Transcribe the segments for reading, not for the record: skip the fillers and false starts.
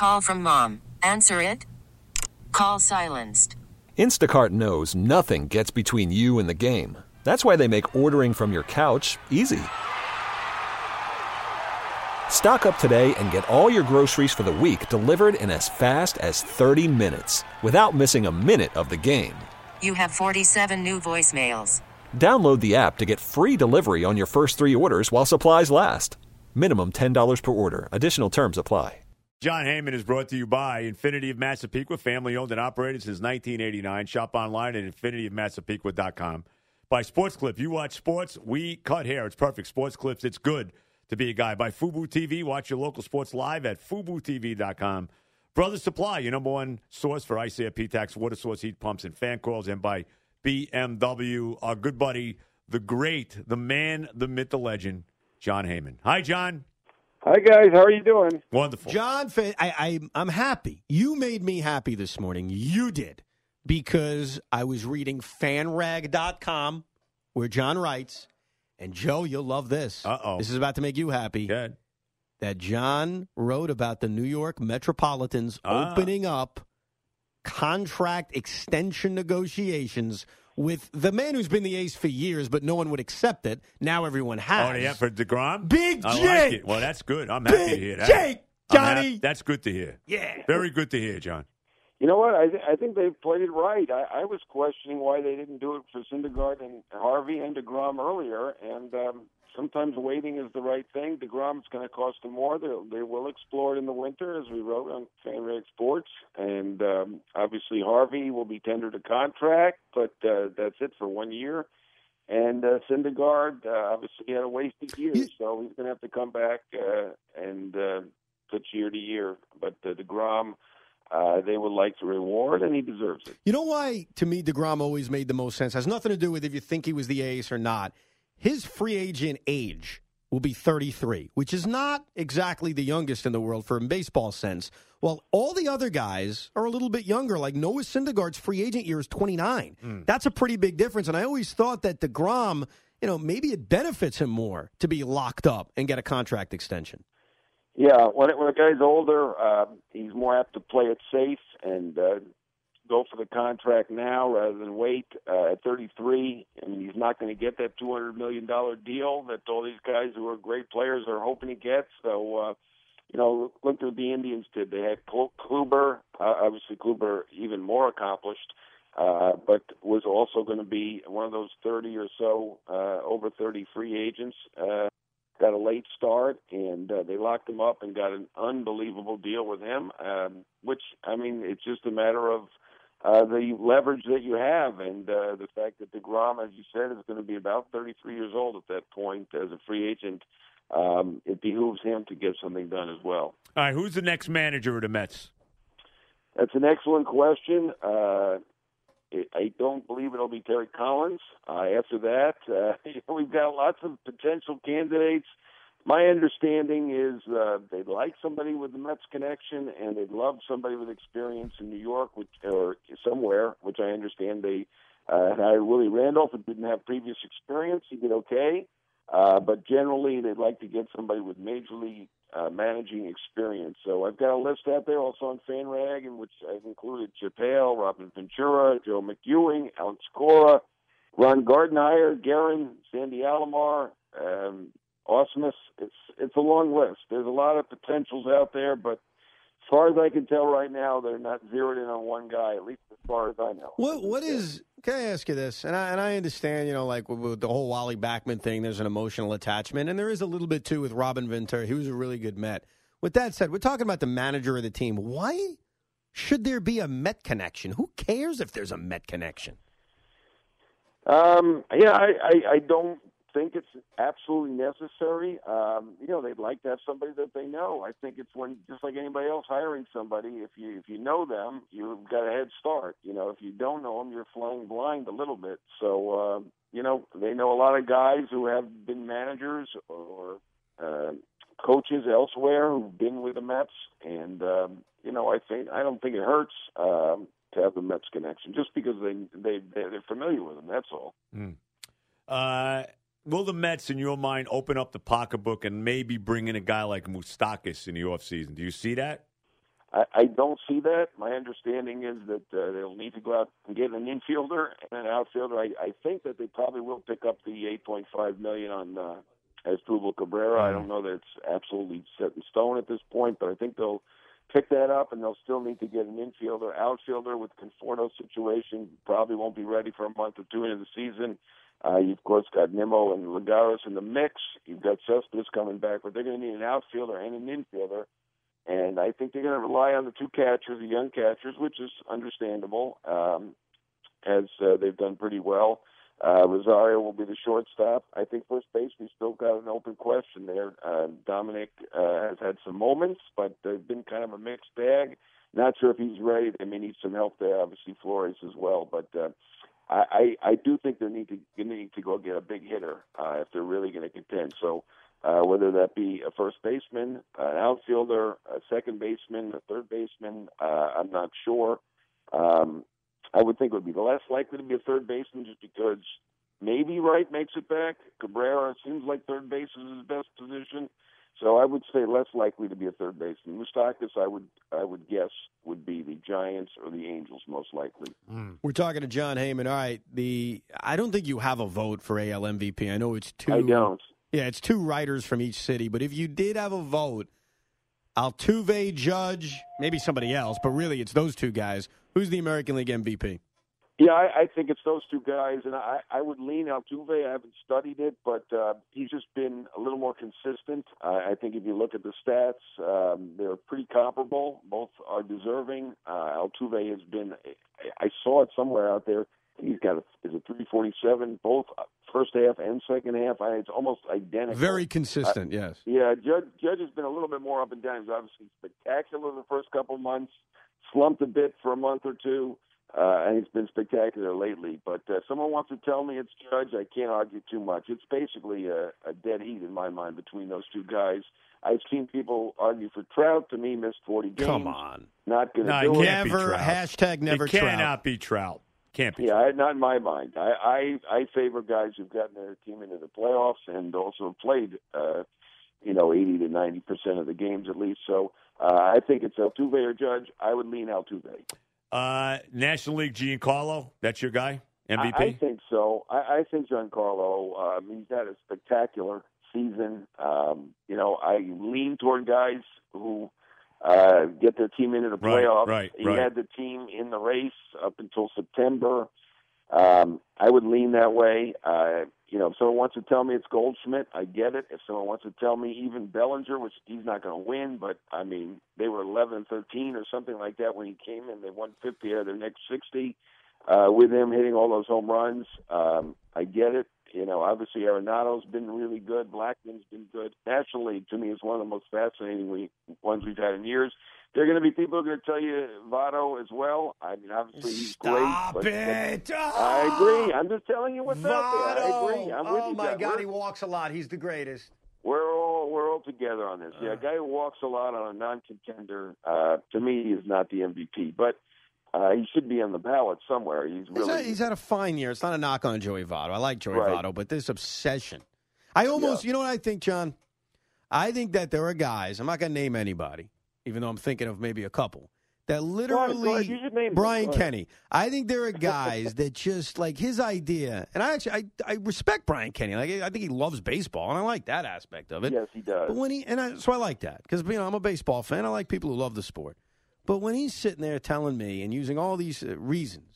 Call from mom. Answer it. Call silenced. Instacart knows nothing gets between you and the game. That's why they make ordering from your couch easy. Stock up today and get all your groceries for the week delivered in as fast as 30 minutes without missing a minute of the game. You have 47 new voicemails. Download the app to get free delivery on your first 3 orders while supplies last. Minimum $10 per order. Additional terms apply. Jon Heyman is brought to you by Infinity of Massapequa, family-owned and operated since 1989. Shop online at infinityofmassapequa.com. By Sports Clip, you watch sports, we cut hair. It's perfect. Sports Clips, it's good to be a guy. By Fubu TV, watch your local sports live at FubuTV.com. Brothers Supply, your number one source for ice air, P-Tax, water source, heat pumps, and fan coils. And by BMW, our good buddy, the great, the man, the myth, the legend, Jon Heyman. Hi, John. Hi, guys. How are you doing? Wonderful. John, I'm happy. You made me happy this morning. You did. Because I was reading fanrag.com, where John writes, and Joe, you'll love this. Uh-oh. This is about to make you happy. Good. That John wrote about the New York Metropolitans opening up contract extension negotiations with the man who's been the ace for years, but no one would accept it. Now everyone has. Oh, yeah, for DeGrom? Big I Jake. like it. Well, that's good. I'm happy to hear that. Jake, Johnny. That's good to hear. Yeah. Very good to hear, John. You know what? I think they played it right. I was questioning why they didn't do it for Syndergaard and Harvey and DeGrom earlier, and sometimes waiting is the right thing. DeGrom's going to cost them more. They will explore it in the winter, as we wrote on FanRag Sports, and obviously Harvey will be tendered a contract, but that's it for 1 year. And Syndergaard obviously had a wasted year, so he's going to have to come back and pitch year to year. But DeGrom, they would like to reward, and he deserves it. You know why, to me, DeGrom always made the most sense? Has nothing to do with if you think he was the ace or not. His free agent age will be 33, which is not exactly the youngest in the world for a baseball sense. Well, all the other guys are a little bit younger. Like Noah Syndergaard's free agent year is 29. That's a pretty big difference. And I always thought that DeGrom, maybe it benefits him more to be locked up and get a contract extension. Yeah, when a guy's older, he's more apt to play it safe and go for the contract now rather than wait. At 33, I mean, he's not going to get that $200 million deal that all these guys who are great players are hoping to get. So, look what the Indians did. They had Kluber, obviously Kluber even more accomplished, but was also going to be one of those 30 or so, over 30 free agents. Got a late start, and they locked him up and got an unbelievable deal with him, which, I mean, it's just a matter of the leverage that you have and the fact that DeGrom, as you said, is going to be about 33 years old at that point as a free agent. It behooves him to get something done as well. All right, who's the next manager of the Mets? That's an excellent question. I don't believe it'll be Terry Collins. After that, we've got lots of potential candidates. My understanding is they'd like somebody with the Mets connection, and they'd love somebody with experience in New York or somewhere, which I understand they hired Willie Randolph, who didn't have previous experience. He did okay. But generally, they'd like to get somebody with major league managing experience. So I've got a list out there also on FanRag, in which I've included Chip Hale, Robin Ventura, Joe McEwing, Alex Cora, Ron Gardenhire, Guerin, Sandy Alomar, Osmus. It's a long list. There's a lot of potentials out there, but as far as I can tell right now, they're not zeroed in on one guy, at least as far as I know. Can I ask you this? And I understand, like with the whole Wally Backman thing, there's an emotional attachment, and there is a little bit, too, with Robin Ventura. He was a really good Met. With that said, we're talking about the manager of the team. Why should there be a Met connection? Who cares if there's a Met connection? I don't think it's absolutely necessary. They'd like to have somebody that they know. I think it's when, just like anybody else hiring somebody, if you know them, you've got a head start. If you don't know them, you're flying blind a little bit. So, they know a lot of guys who have been managers or coaches elsewhere who've been with the Mets, and I don't think it hurts to have the Mets connection just because they're familiar with them. That's all. Will the Mets, in your mind, open up the pocketbook and maybe bring in a guy like Moustakas in the offseason? Do you see that? I don't see that. My understanding is that they'll need to go out and get an infielder and an outfielder. I think that they probably will pick up the $8.5 million on Asdrubal Cabrera. I don't know that it's absolutely set in stone at this point, but I think they'll pick that up, and they'll still need to get an infielder. Outfielder with Conforto's situation probably won't be ready for a month or two into the season. You've, of course, got Nimmo and Lagares in the mix. You've got Cespedes coming back, but they're going to need an outfielder and an infielder. And I think they're going to rely on the two catchers, the young catchers, which is understandable, as they've done pretty well. Rosario will be the shortstop. I think first base, we still got an open question there. Dominic has had some moments, but they've been kind of a mixed bag. Not sure if he's ready. They may need some help there, obviously Flores as well. But I do think they need to go get a big hitter if they're really going to contend. So whether that be a first baseman, an outfielder, a second baseman, a third baseman, I'm not sure. I would think it would be less likely to be a third baseman just because maybe Wright makes it back. Cabrera seems like third base is his best position. So I would say less likely to be a third baseman. Moustakas, I would guess, would be the Giants or the Angels most likely. We're talking to Jon Heyman. All right, I don't think you have a vote for AL MVP. I know it's two. I don't. Yeah, it's two writers from each city. But if you did have a vote, Altuve, Judge, maybe somebody else, but really it's those two guys. Who's the American League MVP? Yeah, I think it's those two guys, and I would lean Altuve. I haven't studied it, but he's just been a little more consistent. I think if you look at the stats, they're pretty comparable. Both are deserving. Altuve has been – I saw it somewhere out there. He's got is it 347, both first half and second half. It's almost identical. Very consistent, yes. Yeah, Judge has been a little bit more up and down. He's obviously spectacular the first couple of months, slumped a bit for a month or two, and he's been spectacular lately. But someone wants to tell me it's Judge, I can't argue too much. It's basically a dead heat in my mind between those two guys. I've seen people argue for Trout. To me, missed 40 games. Come on. Not going to do it. Never, hashtag never It Trout. cannot be Trout. Can't be. Yeah, not in my mind. I favor guys who've gotten their team into the playoffs and also played, 80 to 90% of the games at least. So I think it's Altuve or Judge. I would lean Altuve. National League Giancarlo, that's your guy, MVP? I think so. I think Giancarlo, he's had a spectacular season. I lean toward guys who get their team into the playoffs. Right. He had the team in the race up until September. I would lean that way. If someone wants to tell me it's Goldschmidt, I get it. If someone wants to tell me even Bellinger, which he's not going to win, but, they were 11-13 or something like that when he came in. They won 50 out of their next 60 with him hitting all those home runs. I get it. Obviously Arenado's been really good. Blackman's been good. National League, to me, is one of the most fascinating ones we've had in years. There are going to be people who are going to tell you Votto as well. Obviously he's Stop great. it! I agree. I'm just telling you what's out there. I agree. I'm with you. My God, he walks a lot. He's the greatest. We're all together on this. Yeah, a guy who walks a lot on a non-contender, to me, is not the MVP. But he should be on the ballot somewhere. He's had a fine year. It's not a knock on Joey Votto. I like Joey Votto, but this obsession. You know what I think, John? I think that there are guys, I'm not going to name anybody, even though I'm thinking of maybe a couple, that literally, you should name Brian them. Kenny. I think there are guys that just, like, his idea, and I respect Brian Kenny. Like, I think he loves baseball, and I like that aspect of it. Yes, he does. But so I like that, because, I'm a baseball fan. I like people who love the sport. But when he's sitting there telling me and using all these reasons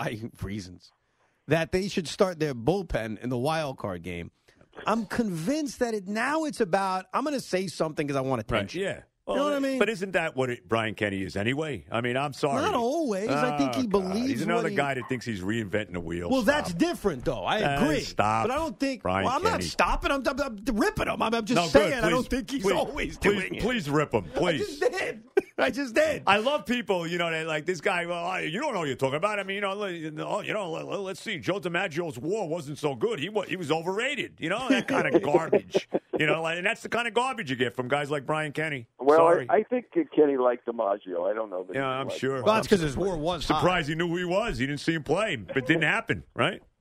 that they should start their bullpen in the wild card game, I'm convinced that now it's about, I'm going to say something because I want attention. Right, yeah. Well, you know what I mean? But isn't that what Brian Kenny is anyway? I'm sorry. Not always. I think he believes. He's another guy that thinks he's reinventing the wheel. Well, that's different, though. I agree. Stop. But I don't think. Brian I'm Kenny. not stopping. I'm ripping him. I'm just saying. Good. I don't think he's always doing it. Please rip him. Please. I just did. I love people, they like this guy. Well, you don't know what you're talking about. Let's see. Joe DiMaggio's WAR wasn't so good. He was overrated. That kind of garbage. And that's the kind of garbage you get from guys like Brian Kenny. Well, Sorry. I think Kenny liked DiMaggio. I don't know. I'm sure. Well, that's because his WAR was surprised he knew who he was. He didn't see him play. It didn't happen, right?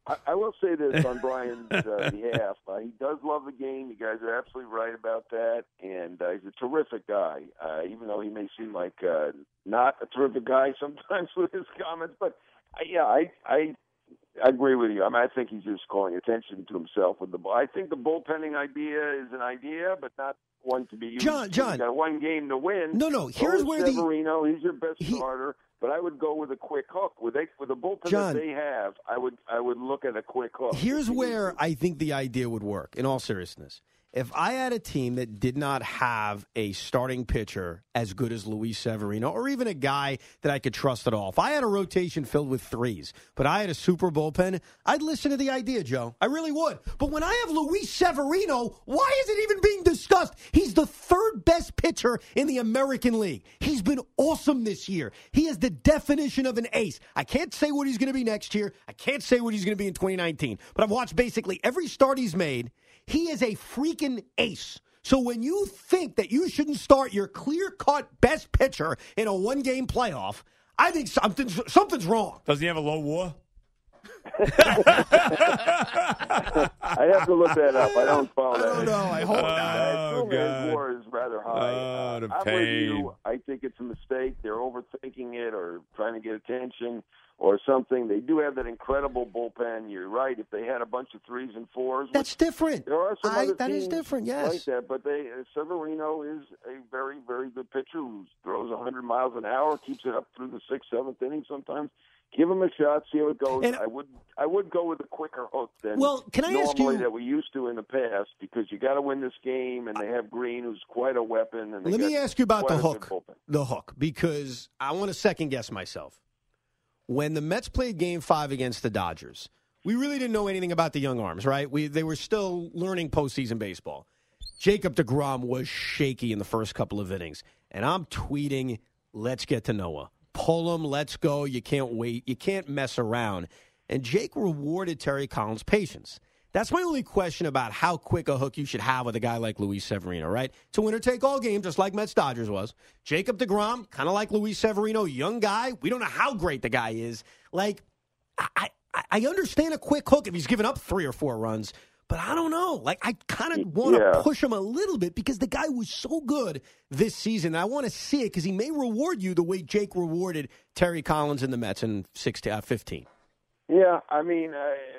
I will say this on Brian's behalf. He does love the game. You guys are absolutely right about that. And he's a terrific guy, even though he may seem like not a terrific guy sometimes with his comments. But, I agree with you. I mean, I think he's just calling attention to himself with the ball. I think the bullpenning idea is an idea, but not one to be used. John, you got one game to win. No. Here's where Severino, he's your best starter. But I would go with a quick hook. With the bullpen that they have, I would look at a quick hook. Here's where I think the idea would work, in all seriousness. If I had a team that did not have a starting pitcher as good as Luis Severino, or even a guy that I could trust at all, if I had a rotation filled with threes, but I had a super bullpen, I'd listen to the idea, Joe. I really would. But when I have Luis Severino, why is it even being discussed? He's the third best pitcher in the American League. He's been awesome this year. He is the definition of an ace. I can't say what he's going to be next year. I can't say what he's going to be in 2019. But I've watched basically every start he's made. He is a freaking ace. So when you think that you shouldn't start your clear-cut best pitcher in a one-game playoff, I think something's wrong. Does he have a low WAR? I have to look that up. I don't follow that. I don't know. I hope not. I assume his WAR is rather high. The I'm pain. with you. I think it's a mistake. They're overthinking it or trying to get attention or something. They do have that incredible bullpen. You're right. If they had a bunch of 3s and 4s, that's different. There are some other that teams is different. Yes, like that. But Severino is a very, very good pitcher who throws 100 miles an hour, keeps it up through the 6th, 7th inning sometimes. Give him a shot, see how it goes. And I would go with a quicker hook than can I ask you, that we used to in the past, because you got to win this game, and they have Green, who's quite a weapon. And let me ask you about the hook, because I want to second guess myself. When the Mets played Game 5 against the Dodgers, we really didn't know anything about the young arms, right? They were still learning postseason baseball. Jacob deGrom was shaky in the first couple of innings, and I'm tweeting, "Let's get to Noah. Pull him, let's go. You can't wait. You can't mess around." And Jake rewarded Terry Collins' patience. That's my only question about how quick a hook you should have with a guy like Luis Severino, right? It's a winner-take-all game, just like Mets-Dodgers was. Jacob deGrom, kind of like Luis Severino, young guy. We don't know how great the guy is. Like, I understand a quick hook if he's given up 3 or 4 runs, but I don't know. Like, I kind of want to push him a little bit because the guy was so good this season. I want to see it because he may reward you the way Jake rewarded Terry Collins and the Mets in 15. Yeah, I mean,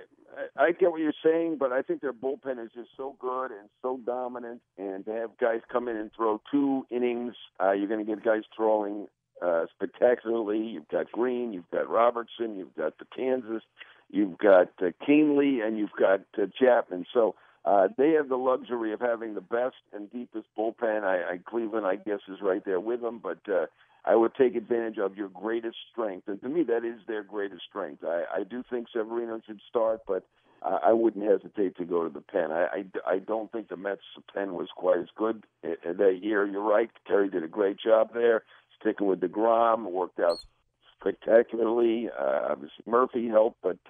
I get what you're saying, but I think their bullpen is just so good and so dominant, and to have guys come in and throw 2 innings, you're going to get guys throwing spectacularly. You've got Green, you've got Robertson, you've got the Kansas, you've got Keenely, and you've got Chapman. So they have the luxury of having the best and deepest bullpen. Cleveland, I guess, is right there with them, but I would take advantage of your greatest strength. And to me, that is their greatest strength. I do think Severino should start, but I wouldn't hesitate to go to the pen. I don't think the Mets' pen was quite as good that year. You're right. Terry did a great job there. Sticking with deGrom, worked out spectacularly. Obviously, Murphy helped, but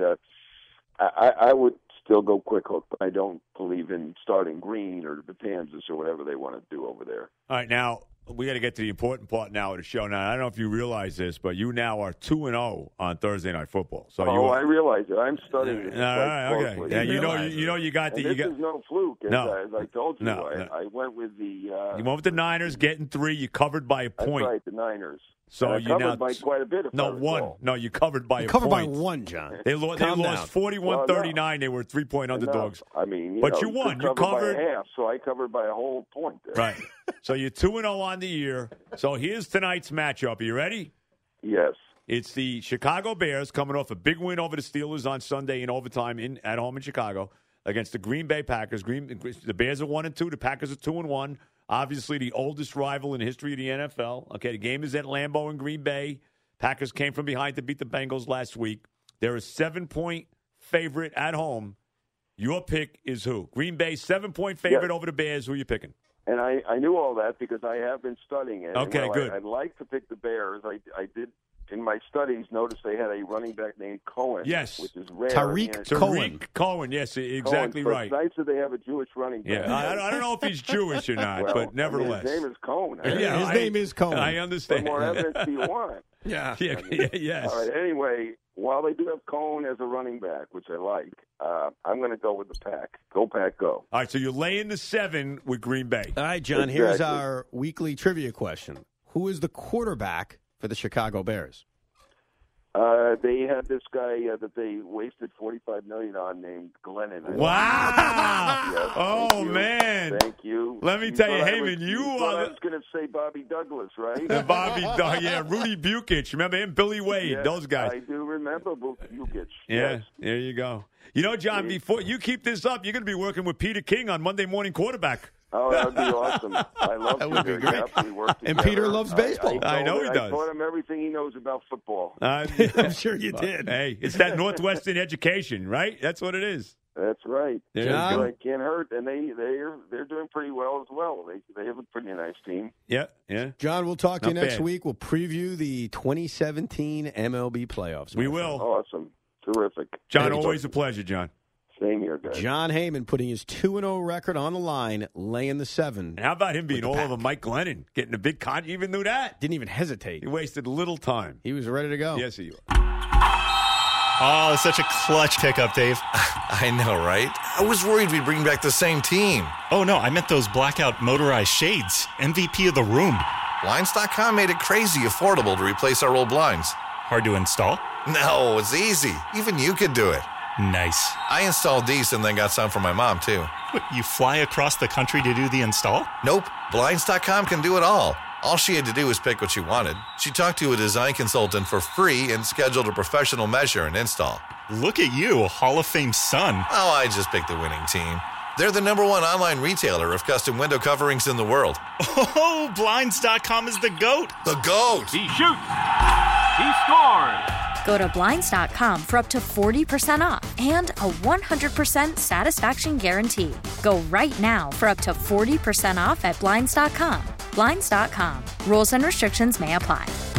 I would still go quick hook. But I don't believe in starting Green or the Kansas or whatever they want to do over there. All right, now we got to get to the important part now of the show. Now, I don't know if you realize this, but you now are 2-0 on Thursday Night Football. So I realize it. I'm studying it. All right, okay. Yeah, you know, you got the. This is no fluke. As I told you, I went with the. You went with the Niners, getting 3. You covered by a point. That's right, the Niners. So you covered by quite a bit. One. No, you covered by a point. Covered by 1, John. They lost 41-39. They were 3-point underdogs. I mean, but you won. You covered by a half, so I covered by a whole point there. Right. So you're 2-0 on the year. So here's tonight's matchup. Are you ready? Yes. It's the Chicago Bears coming off a big win over the Steelers on Sunday in overtime at home in Chicago against the Green Bay Packers. The Bears are 1-2. The Packers are 2-1. Obviously, the oldest rival in the history of the NFL. Okay, the game is at Lambeau in Green Bay. Packers came from behind to beat the Bengals last week. They're a 7-point favorite at home. Your pick is who? Green Bay, 7-point favorite over the Bears. Who are you picking? And I knew all that because I have been studying it. Okay, good. I'd like to pick the Bears. I did, in my studies, notice they had a running back named Cohen. Yes. Which is rare. Tariq Cohen, yes, exactly Cohen. right. It's nice that they have a Jewish running back. Yeah, I don't know if he's Jewish or not, but nevertheless. His name is Cohen. His name is Cohen. I understand. What more evidence do you want? Yeah. Yes. All right, anyway, while they do have Cohen as a running back, which I like, I'm going to go with the Pack. Go Pack, go. All right, so you're laying the 7 with Green Bay. All right, John, here's our weekly trivia question. Who is the quarterback for the Chicago Bears? They had this guy that they wasted $45 million on named Glennon. Wow! Yes, oh, man. Thank you. Let me tell you, Heyman, you are... I was going to say Bobby Douglas, right? Rudy Bukic. Remember him? Billy Wade, yes, those guys. I do remember Bukic. Yeah, yes. There you go. You know, John, before you keep this up, you're going to be working with Peter King on Monday Morning Quarterback. Oh, that would be awesome. I love that would Peter. be great. Yeah, we work and together. Peter loves baseball. I know he does. I taught him everything he knows about football. I'm sure you did. Hey, it's that Northwestern education, right? That's what it is. That's right. John? It can't hurt, and they're doing pretty well as well. They have a pretty nice team. Yeah. John, we'll talk to you Not next bad. week. We'll preview the 2017 MLB playoffs. We will. Awesome. Terrific. John, always a pleasure, John. Same here, guys. John Heyman putting his 2-0 record on the line, laying the 7. And how about him being the all Pack. over Mike Glennon, getting a big con? You even knew that? Didn't even hesitate. He wasted little time. He was ready to go. Yes, he was. Oh, such a clutch pickup, Dave. I know, right? I was worried we'd bring back the same team. Oh, no, I meant those blackout motorized shades. MVP of the room. Blinds.com made it crazy affordable to replace our old blinds. Hard to install? No, it's easy. Even you could do it. Nice. I installed these and then got some for my mom, too. What, you fly across the country to do the install? Nope. Blinds.com can do it all. All she had to do was pick what she wanted. She talked to a design consultant for free and scheduled a professional measure and install. Look at you, Hall of Fame son. Oh, I just picked the winning team. They're the #1 online retailer of custom window coverings in the world. Oh, Blinds.com is the GOAT. The GOAT! He shoots. He scores. Go to Blinds.com for up to 40% off and a 100% satisfaction guarantee. Go right now for up to 40% off at Blinds.com. Blinds.com. Rules and restrictions may apply.